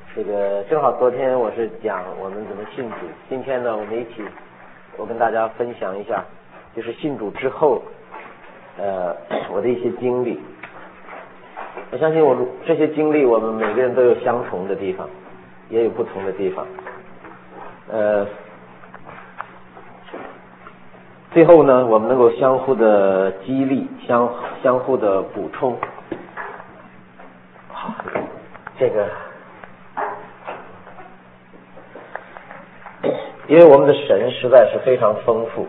这个正好昨天我是讲我们怎么信主，今天呢我跟大家分享一下，就是信主之后，我的一些经历。我相信这些经历，我们每个人都有相同的地方，也有不同的地方。最后呢，我们能够相互的激励，相互的补充。好，这个。因为我们的神实在是非常丰富，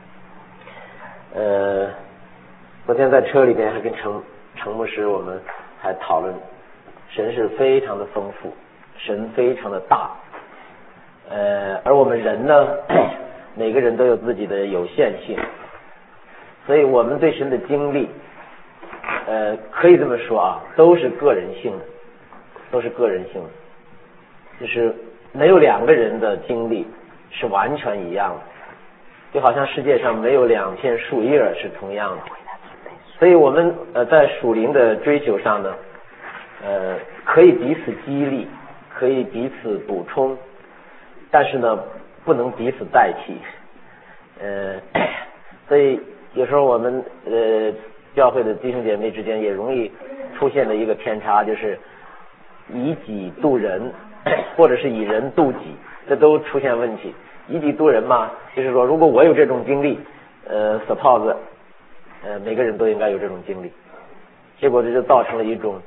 昨天在车里边还跟程牧师我们还讨论，神是非常的丰富，神非常的大，而我们人呢，每个人都有自己的有限性，所以我们对神的经历，可以这么说啊，都是个人性的，就是没有两个人的经历是完全一样的，就好像世界上没有两片树叶是同样的。所以我们在属灵的追求上呢，可以彼此激励，可以彼此补充，但是呢不能彼此代替。所以有时候我们教会的弟兄姐妹之间也容易出现的一个偏差，就是以己度人，或者是以人度己，这都出现问题。以己度人嘛，就是说如果我有这种经历，suppose每个人都应该有这种经历，结果这就造成了一种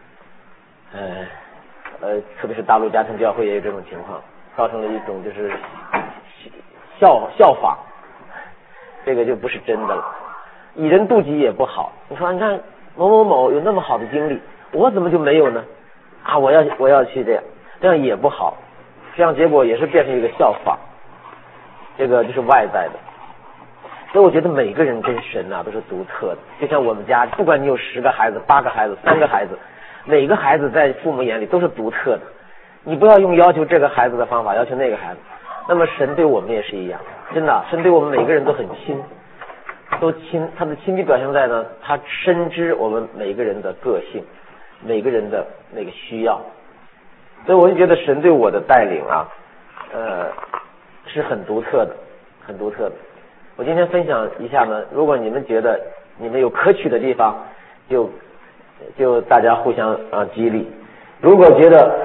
特别是大陆家庭教会也有这种情况，造成了一种就是效仿，这个就不是真的了。以人度己也不好，你说你看某某某有那么好的经历，我怎么就没有呢？啊，我要去这样也不好，这样结果也是变成一个效仿，这个就是外在的。所以我觉得每个人跟神啊都是独特的，就像我们家，不管你有10个孩子、8个孩子、3个孩子，每个孩子在父母眼里都是独特的，你不要用要求这个孩子的方法要求那个孩子。那么神对我们也是一样，真的，神对我们每个人都很亲，他的亲密表现在呢，他深知我们每个人的个性，每个人的那个需要。所以我就觉得神对我的带领啊，是很独特的。我今天分享一下呢，如果你们觉得你们有可取的地方，就大家互相激励。如果觉得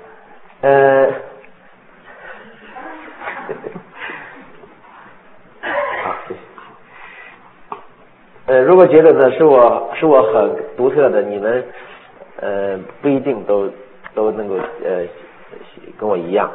好，谢谢。如果觉得呢是我很独特的，你们不一定都能够跟我一样。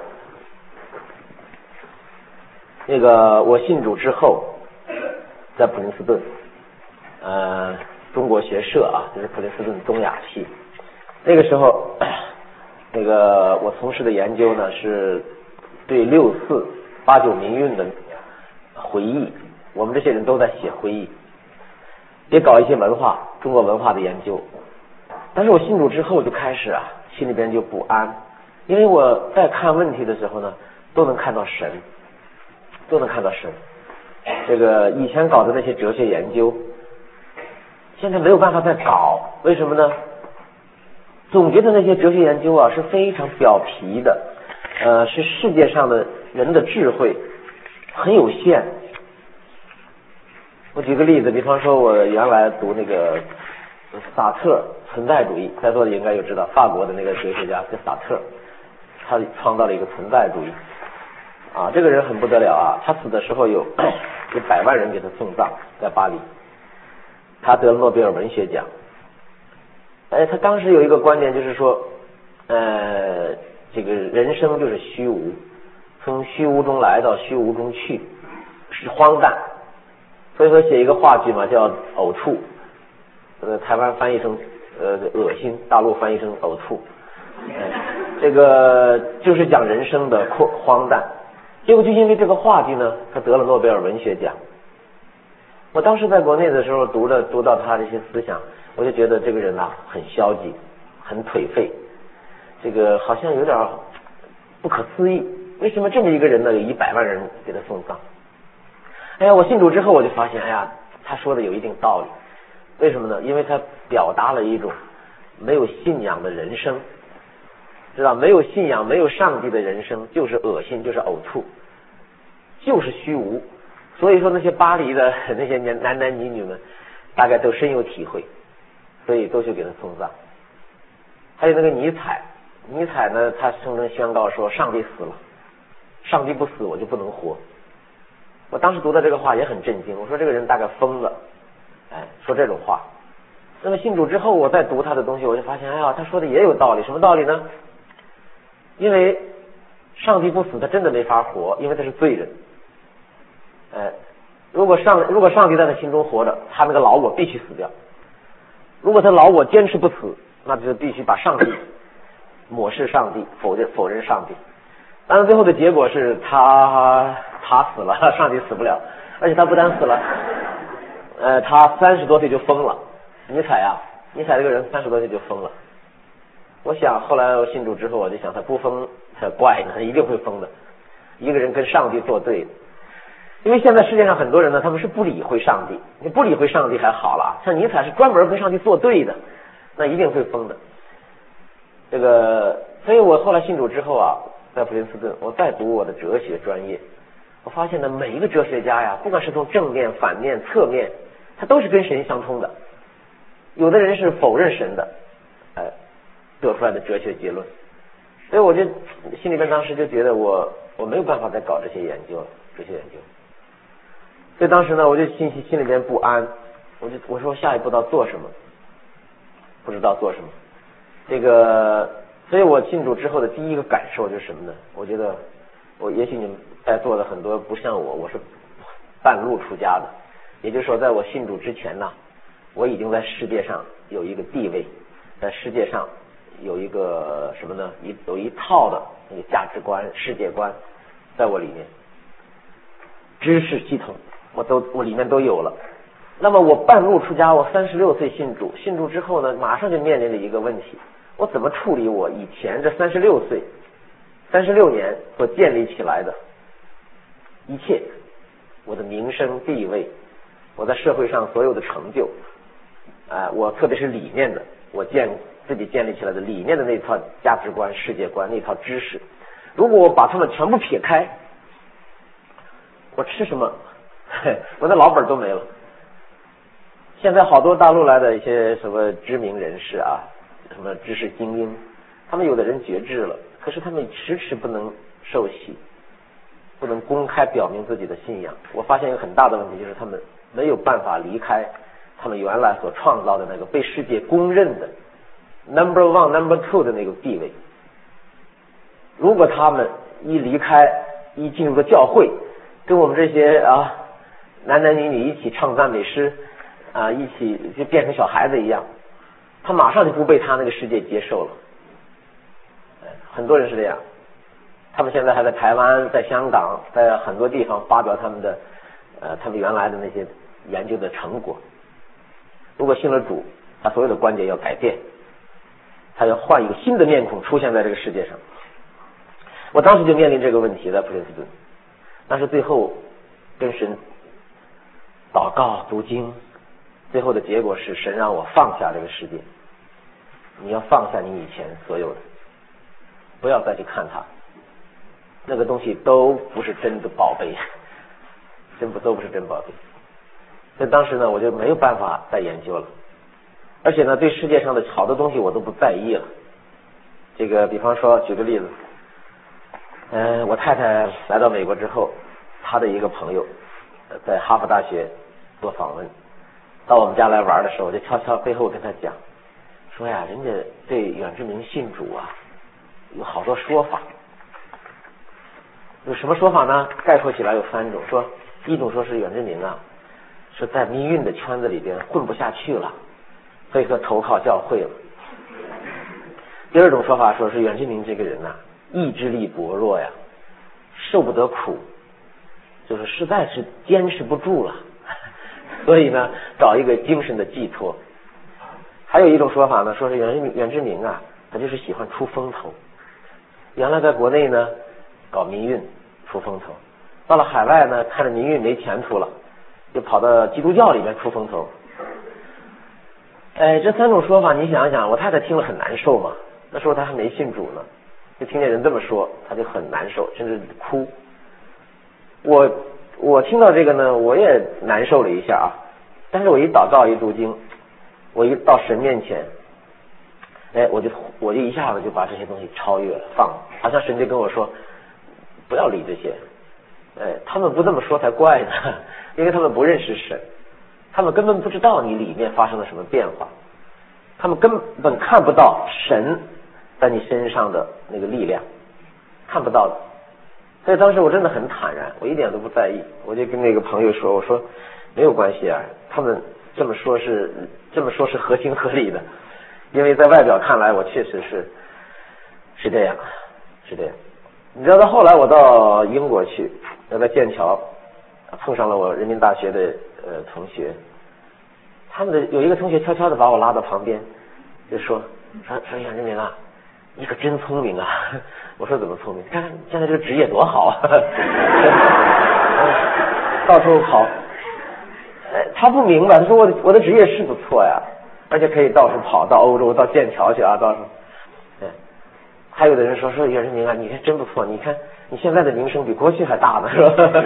那个我信主之后，在普林斯顿中国学社啊，就是普林斯顿东亚系，那个时候那个我从事的研究呢是对64、89民运的回忆，我们这些人都在写回忆，也搞一些中国文化的研究。但是我信主之后就开始心里边就不安，因为我在看问题的时候呢，都能看到神。这个以前搞的那些哲学研究，现在没有办法再搞，为什么呢？总觉得那些哲学研究是非常表皮的，是世界上的人的智慧很有限。我举个例子，比方说我原来读那个萨特存在主义，在座的应该有知道，法国的那个哲学家叫萨特，他创造了一个存在主义。这个人很不得了啊！他死的时候有100万人给他送葬，在巴黎。他得了诺贝尔文学奖。他当时有一个观点，就是说，这个人生就是虚无，从虚无中来到虚无中去，是荒诞。所以说写一个话剧嘛，叫呕吐，台湾翻译成恶心，大陆翻译成呕吐。这个就是讲人生的荒诞。结果就因为这个话剧呢，他得了诺贝尔文学奖。我当时在国内的时候读到他这些思想，我就觉得这个人很消极，很颓废，这个好像有点不可思议，为什么这么一个人呢有100万人给他送葬？我信主之后我就发现，他说的有一定道理。为什么呢？因为他表达了一种没有信仰的人生， 知道没有信仰、没有上帝的人生就是恶心，就是呕吐，就是虚无。所以说那些巴黎的那些男男女女们，大概都深有体会，所以都去给他送葬。还有那个尼采呢，他声称宣告说上帝死了，上帝不死我就不能活。我当时读到这个话也很震惊，我说这个人大概疯了，说这种话。那么信主之后，我再读他的东西，我就发现，他说的也有道理。什么道理呢？因为上帝不死，他真的没法活，因为他是罪人。如果上帝在他心中活着，他那个老我必须死掉。如果他老我坚持不死，那就必须把上帝抹视上帝，否认上帝。当然最后的结果是他死了，上帝死不了，而且他不但死了，他30多岁就疯了。尼采这个人30多岁就疯了。我想后来我信主之后，我就想他不疯才怪呢，他一定会疯的。一个人跟上帝作对，因为现在世界上很多人呢，他们是不理会上帝。你不理会上帝还好了，像尼采是专门跟上帝作对的，那一定会疯的。所以我后来信主之后啊，在普林斯顿，我再读我的哲学专业，我发现呢，每一个哲学家呀，不管是从正面、反面、侧面，他都是跟神相通的。有的人是否认神的，得出来的哲学结论。所以我就心里边当时就觉得我没有办法再搞这些研究了，哲学研究。所以当时呢，我就心里边不安，我说下一步要做什么，不知道做什么。所以我信主之后的第一个感受就是什么呢？我觉得也许你们在座的很多不像我是半路出家的，也就是说在我信主之前呢，我已经在世界上有一个地位，在世界上有一个什么呢？有一套的那个价值观、世界观在我里面，知识系统我里面都有了。那么我半路出家，我36岁信主之后呢，马上就面临了一个问题：我怎么处理我以前这36年所建立起来的一切，我的名声地位，我在社会上所有的成就，我特别是理念的，我自己建立起来的理念的那套价值观、世界观，那套知识，如果我把它们全部撇开，我吃什么？我的老本都没了。现在好多大陆来的一些什么知名人士啊，什么知识精英，他们有的人觉志了，可是他们迟迟不能受洗，不能公开表明自己的信仰。我发现一个很大的问题，就是他们没有办法离开他们原来所创造的那个被世界公认的 number one number two 的那个地位。如果他们一进入了教会，跟我们这些男男女女一起唱赞美诗一起就变成小孩子一样，他马上就不被他那个世界接受了。很多人是这样，他们现在还在台湾、在香港、在很多地方发表他们原来的那些研究的成果。如果信了主，他所有的观点要改变，他要换一个新的面孔出现在这个世界上。我当时就面临这个问题，在普林斯顿，但是最后跟神祷告读经，最后的结果是神让我放下这个世界。你要放下你以前所有的，不要再去看它，那个东西都不是真的宝贝，都不是真宝贝。所以当时呢，我就没有办法再研究了，而且呢，对世界上的好多东西我都不在意了。比方说举个例子，我太太来到美国之后，她的一个朋友在哈佛大学做访问，到我们家来玩的时候，我就悄悄背后跟他讲，说呀，人家对远志明信主有好多说法。有什么说法呢？概括起来有3种。说一种说是远志明是在民运的圈子里边混不下去了，所以说投靠教会了。第二种说法说是远志明这个人意志力薄弱呀，受不得苦，就是实在是坚持不住了，所以呢找一个精神的寄托。还有一种说法呢，说是远志明他就是喜欢出风头。原来在国内呢搞民运出风头，到了海外呢看着民运没前途了，就跑到基督教里面出风头。这3种说法你想一想，我太太听了很难受嘛，那时候她还没信主呢， 就听见人这么说，他就很难受，甚至哭。我听到这个呢，我也难受了一下啊。但是我一祷告一读经，我一到神面前，我就一下子就把这些东西超越了，好像神就跟我说，不要理这些。他们不这么说才怪呢，因为他们不认识神，他们根本不知道你里面发生了什么变化，他们根本看不到神在你身上的那个力量，看不到的。所以当时我真的很坦然，我一点都不在意。我就跟那个朋友说，我说没有关系啊，他们这么说是合情合理的，因为在外表看来我确实是这样。你知道到后来我到英国去，我在剑桥碰上了我人民大学的同学，他们有一个同学悄悄的把我拉到旁边，就说杨振明啊，你可真聪明啊。我说怎么聪明？看看现在这个职业多好啊，到处跑。他不明白，他说我的职业是不错呀，而且可以到处跑，到欧洲，到剑桥去啊，到处。还有的人说杨振明啊，你看真不错，你看你现在的名声比过去还大呢，是吧？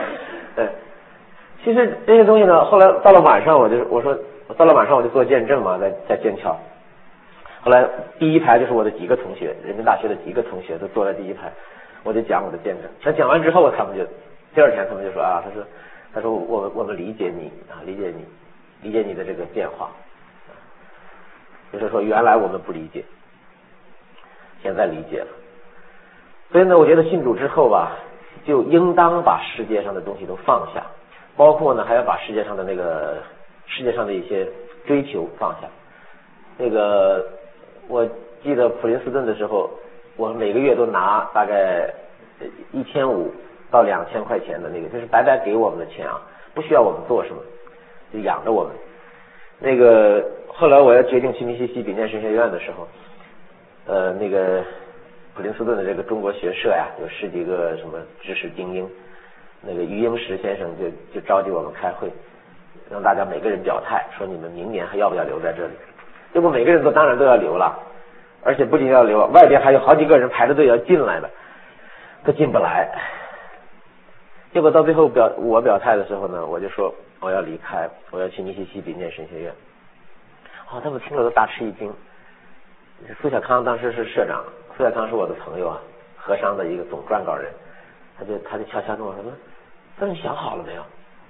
其实这些东西呢，后来到了晚上，我到了晚上我就做见证嘛，在剑桥。后来第一排就是我的几个同学，人民大学的几个同学都坐在第一排，我就讲我的见证。他讲完之后，他们就第二天他们就说啊，他说我们理解你啊，理解你的这个变化，就是说原来我们不理解，现在理解了。所以呢，我觉得信主之后吧，就应当把世界上的东西都放下，包括呢还要把世界上的一些追求放下。我记得普林斯顿的时候，我每个月都拿大概1500到2000块钱的那个，就是白白给我们的钱啊，不需要我们做什么，就养着我们。后来我要决定去密西西比念神学院的时候，普林斯顿的这个中国学社呀，有10几个什么知识精英，余英时先生就召集我们开会，让大家每个人表态，说你们明年还要不要留在这里。结果每个人当然都要留了，而且不仅要留，外边还有好几个人排着队要进来的，都进不来。结果到最后我表态的时候呢，我就说我要离开，我要去密西西比念神学院。他们听了都大吃一惊。苏小康当时是社长，苏小康是我的朋友啊，河商的一个总撰稿人，他就悄悄跟我说你想好了没有？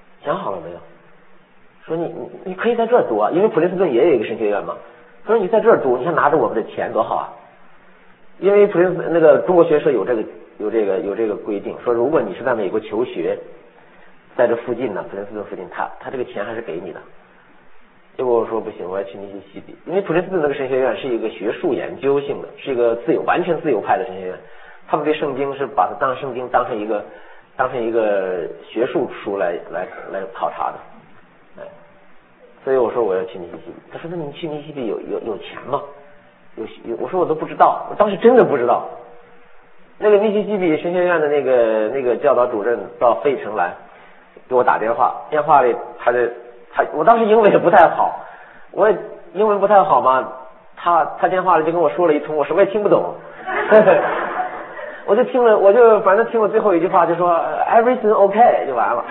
说你可以在这儿读啊，因为普林斯顿也有一个神学院嘛。他说你在这儿读，你看拿着我们的钱多好啊！因为中国学社有这个规定，说如果你是在美国求学，在这附近呢，普林斯顿附近，他这个钱还是给你的。结果我说不行，我要去密西西比，因为普林斯顿那个神学院是一个学术研究性的，是一个完全自由派的神学院，他们对圣经是把它当圣经当成一个学术书来考察的。所以我说我要去密西西比。他说那你去密西西比有钱吗？我说我都不知道，我当时真的不知道。那个密西西比神学院的那个教导主任到费城来给我打电话，电话里我当时英文也不太好，我英文不太好嘛，他电话里就跟我说了一通，我什么也听不懂。我就反正听了最后一句话，就说 everything okay 就完了。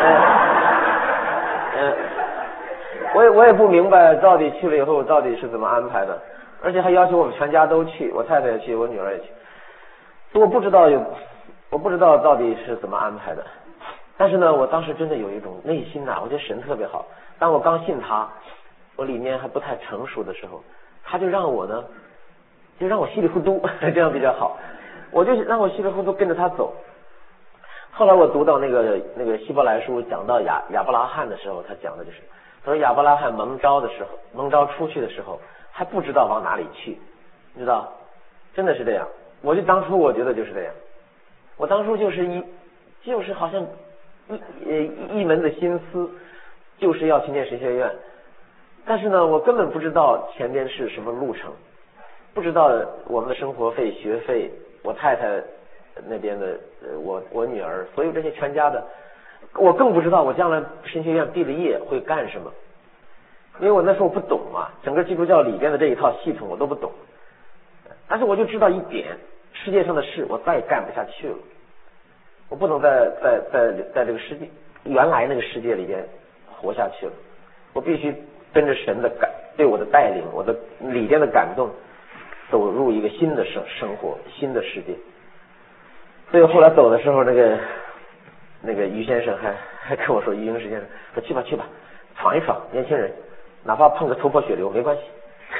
我也不明白到底去了以后到底是怎么安排的，而且还要求我们全家都去，我太太也去，我女儿也去。我不知道到底是怎么安排的。但是呢，我当时真的有一种内心我觉得神特别好。当我刚信他，我里面还不太成熟的时候，他就让我稀里糊涂，这样比较好。我就让我稀里糊涂跟着他走。后来我读到那个希伯来书讲到亚伯拉罕的时候，他讲的就是，他说亚伯拉罕蒙召出去的时候，还不知道往哪里去，你知道，真的是这样。当初我觉得就是这样，我当初就是好像一门的心思就是要去念神学院，但是呢，我根本不知道前边是什么路程，不知道我们的生活费、学费，我太太那边的我女儿，所有这些全家的，我更不知道我将来神学院毕了业会干什么，因为我那时候不懂嘛，整个基督教里边的这一套系统我都不懂。但是我就知道一点， 世界上的事我再也干不下去了，我不能在这个世界原来那个世界里边活下去了，我必须跟着神的对我的带领，我的里边的感动，走入一个新的生活，新的世界。所以后来走的时候，那个于先生还跟我说，于英时先生说去吧去吧，闯一闯，年轻人哪怕碰个头破血流没关系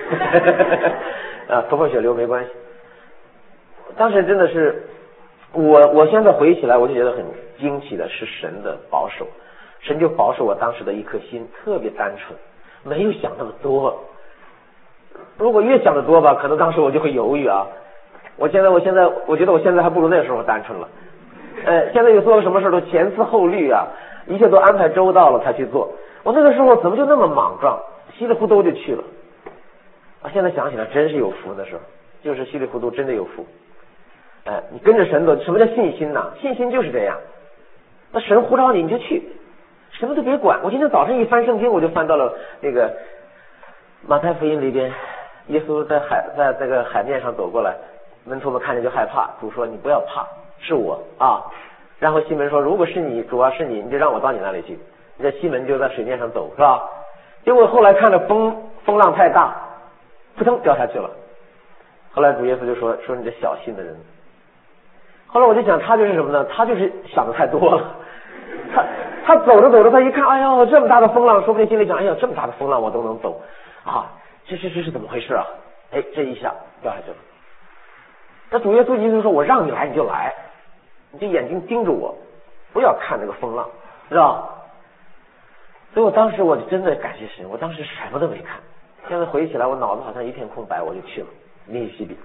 啊，头破血流没关系。当时真的是我现在回忆起来，我就觉得很惊奇的是神的保守，神就保守我当时的一颗心特别单纯，没有想那么多。如果越想得多吧，可能当时我就会犹豫啊。我觉得我现在还不如那时候单纯了。现在有做什么事都前思后虑啊，一切都安排周到了才去做。我那个时候怎么就那么莽撞，稀里糊涂就去了。现在想起来真是有福，那时候就是稀里糊涂，真的有福。你跟着神走，什么叫信心呢？信心就是这样，那神呼召你你就去，什么都别管。我今天早上一翻圣经，我就翻到了那个马太福音里边，耶稣在这个海面上走过来，门徒们看见就害怕，主说你不要怕，是我啊。然后西门说，如果是你，主要是你，你就让我到你那里去。这西门就在水面上走，是吧？结果后来看着风浪太大，扑腾掉下去了。后来主耶稣就说你这小心的人。后来我就想，他就是什么呢？他就是想的太多了。他走着走着，他一看，哎呦，这么大的风浪，说不定心里想，哎呦，这么大的风浪我都能走啊，这是怎么回事啊？这一下掉下去了。那主耶稣意思说，我让你来你就来，你就眼睛盯着我，不要看那个风浪，知道？所以我当时我就真的感谢神，我当时什么都没看。现在回忆起来，我脑子好像一片空白，我就去了密西西比。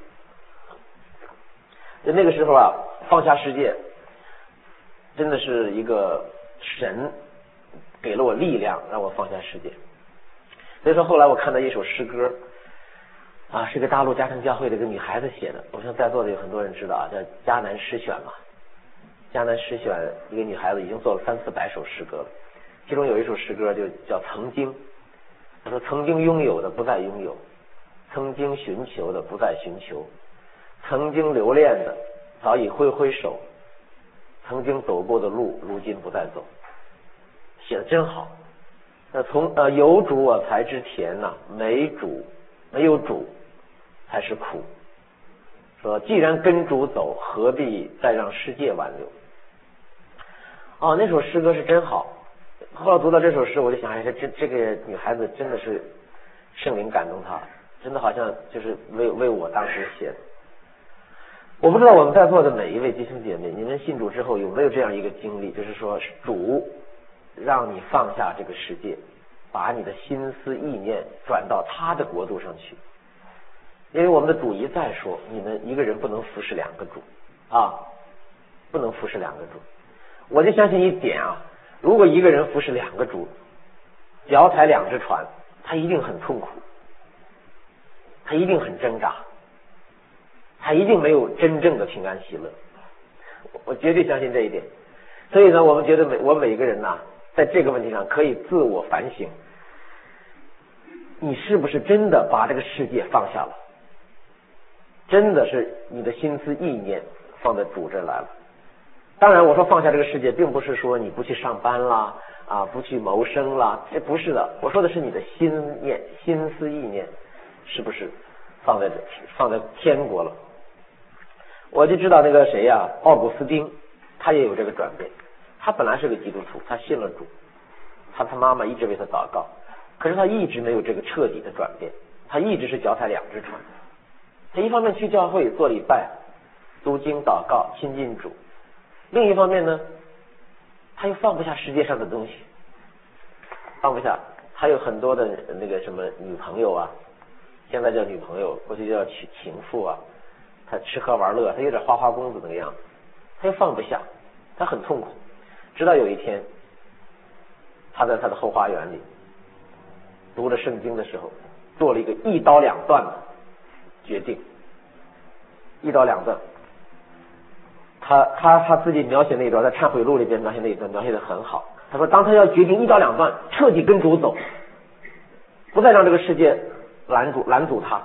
那个时候啊，放下世界真的是一个神给了我力量，让我放下世界。所以说后来我看到一首诗歌啊，是个大陆嘉诚教会的一个女孩子写的，我想在座的有很多人知道啊，叫迦南诗选嘛。迦南诗选一个女孩子已经做了300-400首诗歌了，其中有一首诗歌就叫曾经。她说，曾经拥有的不再拥有，曾经寻求的不再寻求，曾经留恋的早已挥挥手，曾经走过的路如今不再走。写的真好。有主我才知甜呐，没有主才是苦。说既然跟主走，何必再让世界挽留。那首诗歌是真好。后来读到这首诗，我就想，这个女孩子真的是圣灵感动她，真的好像就是为我当时写的。我不知道我们在座的每一位弟兄姐妹，你们信主之后有没有这样一个经历，就是说主让你放下这个世界，把你的心思意念转到他的国度上去。因为我们的主一再说，你们一个人不能服侍两个主啊，不能服侍两个主。我就相信一点啊，如果一个人服侍两个主，脚踩两只船，他一定很痛苦，他一定很挣扎，他一定没有真正的平安喜乐。我绝对相信这一点。所以呢，我们觉得我每个人呐，在这个问题上可以自我反省，你是不是真的把这个世界放下了？真的是你的心思意念放在主这来了。当然我说放下这个世界，并不是说你不去上班啦，不去谋生啦，这不是的。我说的是你的心思意念是不是放在天国了。我就知道那个谁呀，奥古斯丁，他也有这个转变。他本来是个基督徒，他信了主，他妈妈一直为他祷告，可是他一直没有这个彻底的转变，他一直是脚踩两只船。他一方面去教会做礼拜、读经、祷告、亲近主，另一方面呢，他又放不下世界上的东西，放不下。他有很多的那个什么女朋友啊，现在叫女朋友，过去叫情妇啊，他吃喝玩乐，他有点花花公子那个样子，他又放不下，他很痛苦。直到有一天，他在他的后花园里读着圣经的时候，做了一个一刀两断的决定。一刀两断，他自己描写那一段，在忏悔录里边描写那一段，描写的很好。他说，当他要决定一刀两断，彻底跟主走，不再让这个世界拦阻他，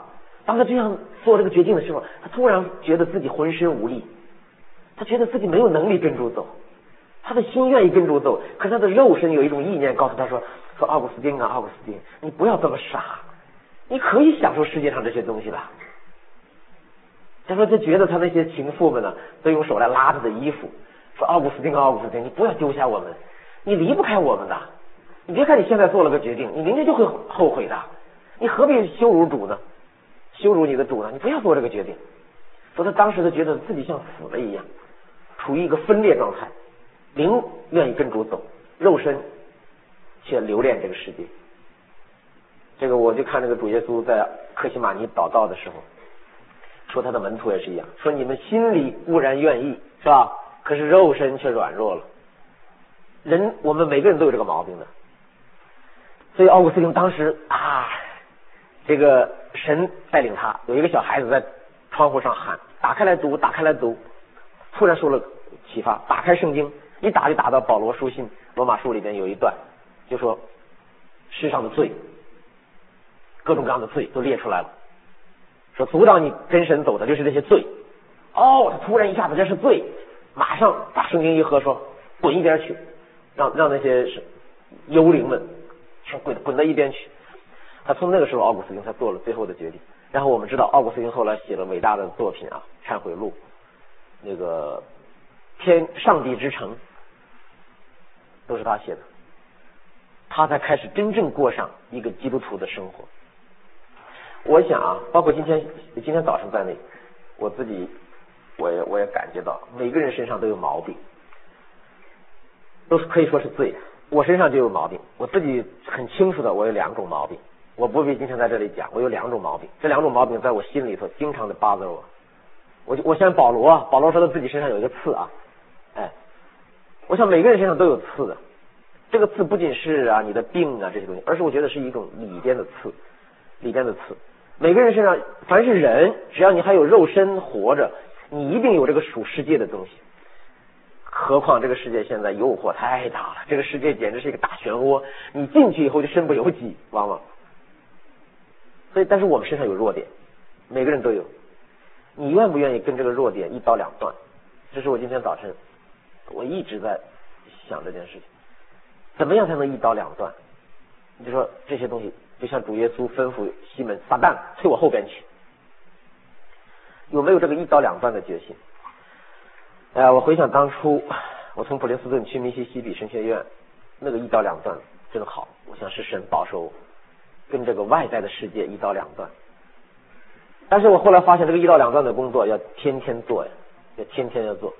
当他这样做这个决定的时候，他突然觉得自己浑身无力，他觉得自己没有能力跟主走，他的心愿意跟主走，可是他的肉身有一种意念告诉他说奥古斯丁啊，奥古斯丁，你不要这么傻，你可以享受世界上这些东西的。他说他觉得他那些情妇们呢都用手来拉他的衣服，说奥古斯丁啊，奥古斯丁，你不要丢下我们，你离不开我们的，你别看你现在做了个决定，你明天就会后悔的，你何必羞辱主呢？羞辱你的主呢？你不要做这个决定。说他当时就觉得自己像死了一样，处于一个分裂状态，灵愿意跟主走，肉身却留恋这个世界。这个我就看这个主耶稣在客西马尼祷告的时候，说他的门徒也是一样，说你们心里固然愿意，是吧？可是肉身却软弱了。人，我们每个人都有这个毛病的。所以奥古斯丁当时这个神带领他，有一个小孩子在窗户上喊：“打开来读，打开来读。”突然受了启发，打开圣经，一打就打到保罗书信罗马书里边有一段，就说世上的罪，各种各样的罪都列出来了，说阻挡你跟神走的就是这些罪。他突然一下子这是罪，马上把圣经一合，说滚一边去，让那些幽灵们滚到一边去。他从那个时候奥古斯丁才做了最后的决定。然后我们知道奥古斯丁后来写了伟大的作品忏悔录，那个上帝之城都是他写的，他才开始真正过上一个基督徒的生活。我想包括今天早上在内，我自己我也感觉到每个人身上都有毛病，都是可以说是罪。我身上就有毛病，我自己很清楚的，我有2种毛病，我不必今天在这里讲，我有2种毛病，这2种毛病在我心里头经常的 bother 我。我想保罗说他自己身上有一个刺我想每个人身上都有刺的。这个刺不仅是你的病这些东西，而是我觉得是一种里边的刺。每个人身上，凡是人，只要你还有肉身活着，你一定有这个属世界的东西。何况这个世界现在诱惑太大了，这个世界简直是一个大漩涡，你进去以后就身不由己，往往。所以，但是我们身上有弱点，每个人都有。你愿不愿意跟这个弱点一刀两断？这是我今天早晨我一直在想这件事情，怎么样才能一刀两断？你就说这些东西，就像主耶稣吩咐西门撒旦退我后边去，有没有这个一刀两断的决心？我回想当初我从普林斯顿去密西西比神学院，那个一刀两断真好，我想是神保守我跟这个外在的世界一刀两断。但是我后来发现这个一刀两断的工作要天天做呀，要天天要做，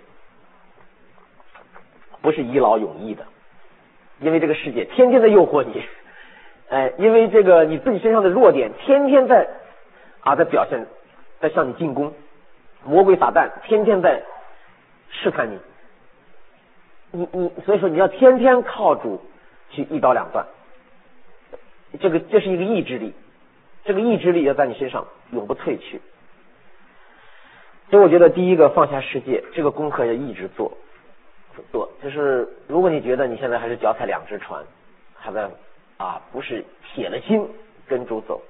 不是一劳永逸的，因为这个世界天天在诱惑你，因为这个你自己身上的弱点天天在表现，在向你进攻，魔鬼撒旦天天在试探你，所以说你要天天靠主去一刀两断，这是一个意志力，这个意志力要在你身上永不褪去。所以我觉得第一个放下世界这个功课要一直做，就是如果你觉得你现在还是脚踩两只船，还在不是铁了心跟主走，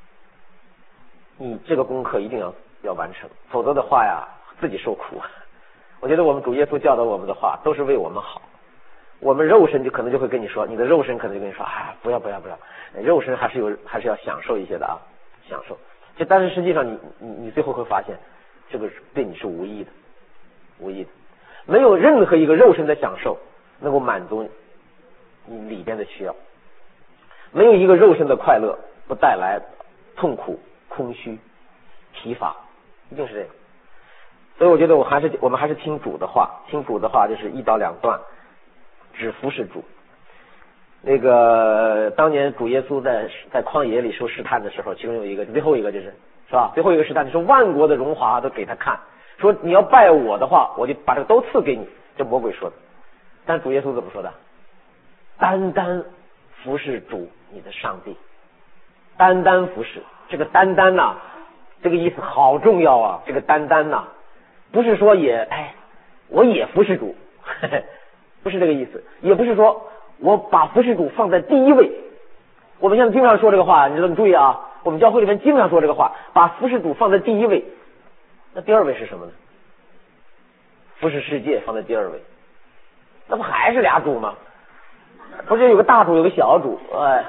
你这个功课一定要完成，否则的话自己受苦。我觉得我们主耶稣教导我们的话都是为我们好，我们肉身可能就会跟你说，你的肉身可能就跟你说不要，肉身还是要享受一些的享受。但是实际上你最后会发现，这个对你是无益的，没有任何一个肉身的享受能够满足你里边的需要，没有一个肉身的快乐不带来痛苦、空虚、疲乏，一定是这样。所以我觉得我们还是听主的话就是一刀两断，只服侍主。那个当年主耶稣在旷野里受试探的时候，其中有一个最后一个是吧？最后一个试探就是万国的荣华都给他看，说你要拜我的话，我就把这个都赐给你，这魔鬼说的。但主耶稣怎么说的？单单服侍主你的上帝，单单服侍。这个单单这个意思好重要啊！这个单单不是说我也服侍主，不是这个意思，也不是说我把服侍主放在第一位。我们现在经常说这个话，你注意我我们教会里面经常说这个话，把服侍主放在第一位。那第二位是什么呢？服侍世界放在第二位，那不还是俩主吗？不是有个大主有个小主，哎，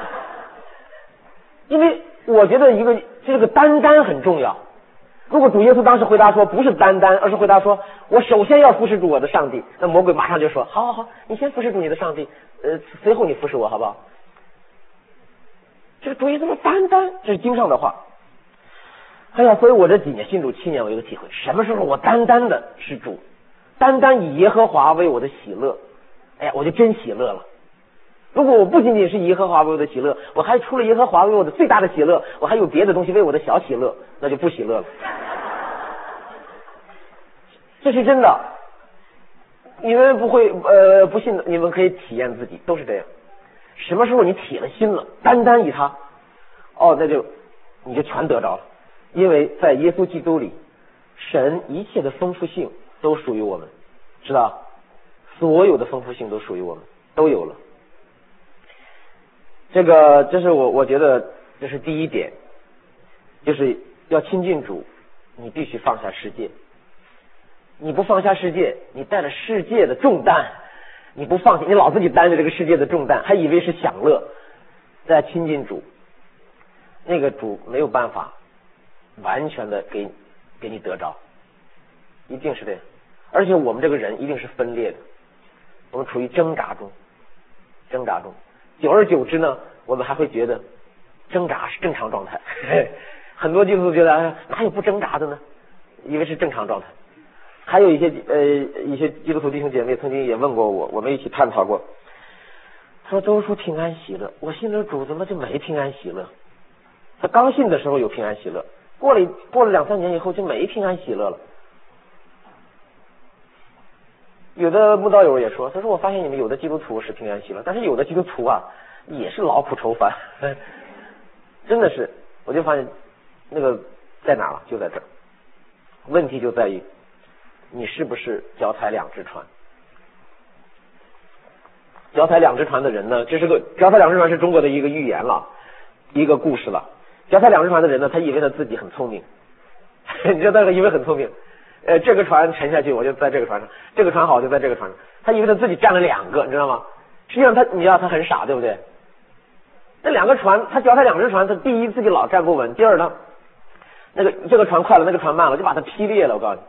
因为我觉得这个单很重要。如果主耶稣当时回答说不是单，而是回答说我首先要服侍主我的上帝，那魔鬼马上就说好，你先服侍主你的上帝，随后你服侍我，好不好？这个主耶稣说单，这是经上的话。哎呀，所以我这几年信主7年，我有个体会，什么时候我单的是主，单以耶和华为我的喜乐，哎呀，我就真喜乐了。如果我不仅仅是以耶和华为我的喜乐，我还除了耶和华为我的最大的喜乐，我还有别的东西为我的小喜乐，那就不喜乐了。这是真的，你们不信的，你们可以体验自己，都是这样。什么时候你铁了心了，单以他，那你就全得着了。因为在耶稣基督里，神一切的丰富性都属于我们，知道？所有的丰富性都属于我们，都有了。这是我觉得这是第一点，就是要亲近主，你必须放下世界。你不放下世界，你带着世界的重担，你不放下，你老自己担着这个世界的重担，还以为是享乐。在亲近主，那个主没有办法完全的给你得着，一定是这样。而且我们这个人一定是分裂的，我们处于挣扎中，久而久之呢，我们还会觉得挣扎是正常状态。很多基督徒觉得哪有不挣扎的呢？以为是正常状态。还有一些基督徒弟兄姐妹曾经也问过我们一起探讨过，他说都说平安喜乐，我信了主怎么就没平安喜乐？他刚信的时候有平安喜乐，过了2-3年以后就没平安喜乐了。有的慕道友也说，他说我发现你们有的基督徒是平安喜乐，但是有的基督徒也是劳苦愁烦。真的是，我就发现那个在哪了？就在这儿。问题就在于你是不是脚踩两只船？脚踩两只船的人呢，脚踩两只船是中国的一个寓言了，一个故事了。脚踩两只船的人呢，他以为他自己很聪明，你知道他以为很聪明。这个船沉下去，我就在这个船上；这个船好，就在这个船上。他以为他自己占了2个，你知道吗？实际上你知道他很傻，对不对？那2个船，他脚踩两只船，他第一自己老站不稳，第二呢，这个船快了，那个船慢了，就把他劈裂了。我告诉你。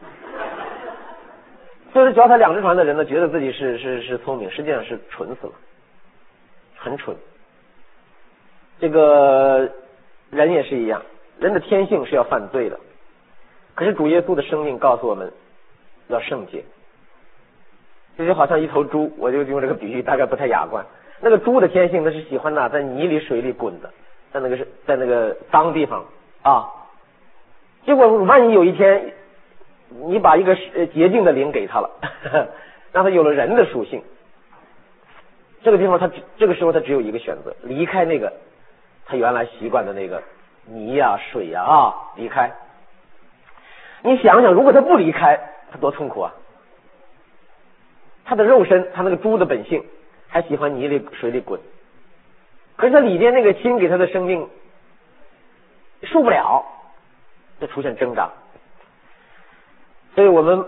所以脚踩两只船的人呢，觉得自己是聪明，实际上是蠢死了，很蠢。这个人也是一样，人的天性是要犯罪的，可是主耶稣的生命告诉我们要圣洁。这就好像一头猪，我就用这个比喻，大概不太雅观。那个猪的天性，那是喜欢在泥里水里滚的，在那个脏地方啊。结果万一有一天你把一个洁净的灵给他了，让他有了人的属性，这个地方这个时候他只有一个选择，离开那个他原来习惯的那个泥水离开。你想想，如果他不离开，他多痛苦啊！他的肉身，他那个猪的本性还喜欢泥里水里滚，可是他里边那个心给他的生命受不了，就出现挣扎。所以我们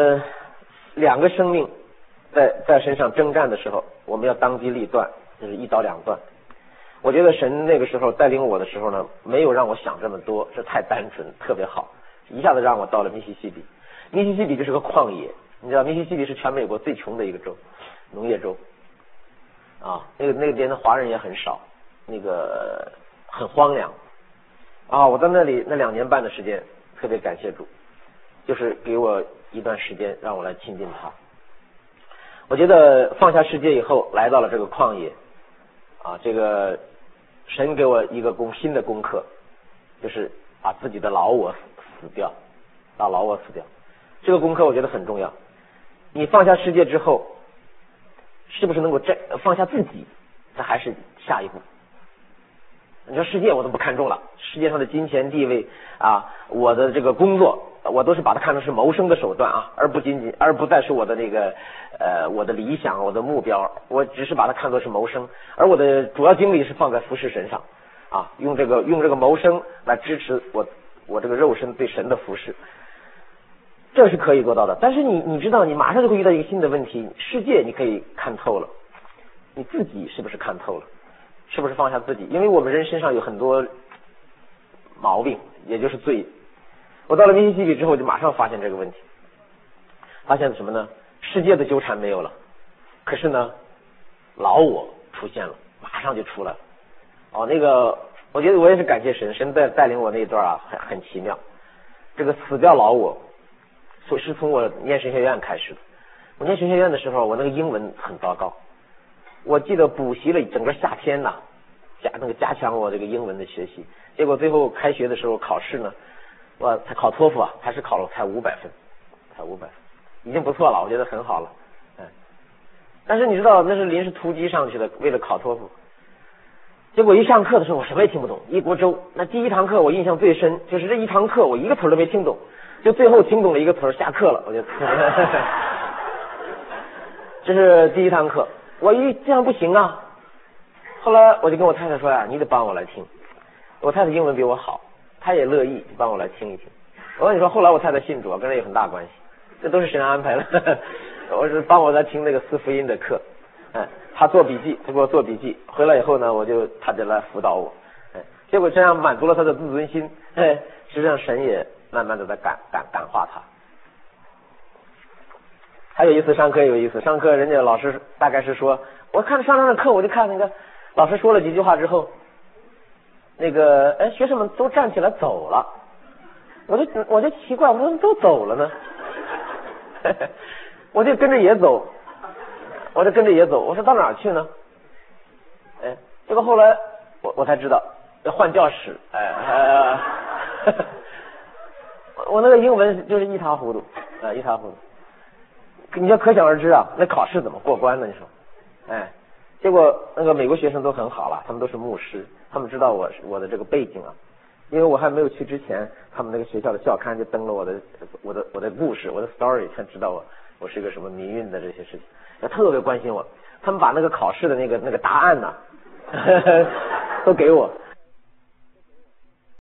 2个生命在身上征战的时候，我们要当机立断，就是1刀2断。我觉得神那个时候带领我的时候呢，没有让我想这么多，这太单纯，特别好，一下子让我到了密西西比。密西西比就是个旷野，你知道密西西比是全美国最穷的一个州，农业州那边的华人也很少，很荒凉我在那里那2年半的时间，特别感谢主，就是给我一段时间让我来亲近他。我觉得放下世界以后，来到了这个旷野这个神给我一个新的功课，就是把自己的老我死掉，把老我死掉。这个功课我觉得很重要。你放下世界之后，是不是能够放下自己？这还是下一步。你说世界我都不看重了，世界上的金钱地位我的这个工作，我都是把它看成是谋生的手段而不再是我的我的理想，我的目标，我只是把它看作是谋生，而我的主要精力是放在服侍神上。 啊，用这个谋生来支持我这个肉身对神的服侍，这是可以做到的。但是你知道，你马上就会遇到一个新的问题，世界你可以看透了，你自己是不是看透了？是不是放下自己？因为我们人身上有很多毛病，也就是罪。我到了密西西比之后，就马上发现这个问题，发现什么呢？世界的纠缠没有了，可是呢，老我出现了，马上就出来了。那个，我觉得我也是感谢神，神带领我那一段啊，很奇妙。这个死掉老我，是从我念神学院开始的。我念神学院的时候，我那个英文很糟糕，我记得补习了整个夏天呐，加强我这个英文的学习。结果最后开学的时候考试呢，我才考托福啊，还是考了才500分，已经不错了，我觉得很好了。但是你知道那是临时突击上去的，为了考托福。结果一上课的时候我什么也听不懂，一锅粥。那第一堂课我印象最深，就是这一堂课我一个词都没听懂，就最后听懂了一个词，下课了。我就这是第一堂课，这样不行啊。后来我就跟我太太说呀，你得帮我来听。我太太英文比我好，她也乐意帮我来听一听。我跟你说，后来我太太信主，跟这有很大关系，这都是神安排了。我是帮我来听那个四福音的课，他做笔记，他给我做笔记，回来以后呢，他就来辅导我，结果这样满足了他的自尊心，实际上神也慢慢的在感化他。还有一次上课有意思，上课人家老师大概是说，我看上的课我就看那个老师说了几句话之后，那个学生们都站起来走了，我就奇怪，我说怎么都走了呢？我就跟着也走，我说到哪儿去呢？结果后来我才知道要换教室，我那个英文就是一塌糊涂，一塌糊涂。你就可想而知啊，那考试怎么过关呢？你说，结果那个美国学生都很好了，他们都是牧师，他们知道我的这个背景啊，因为我还没有去之前，他们那个学校的校刊就登了我的故事，我的 story， 才知道我是一个什么民运的这些事情，也特别关心我。他们把那个考试的那个答案呢，都给我，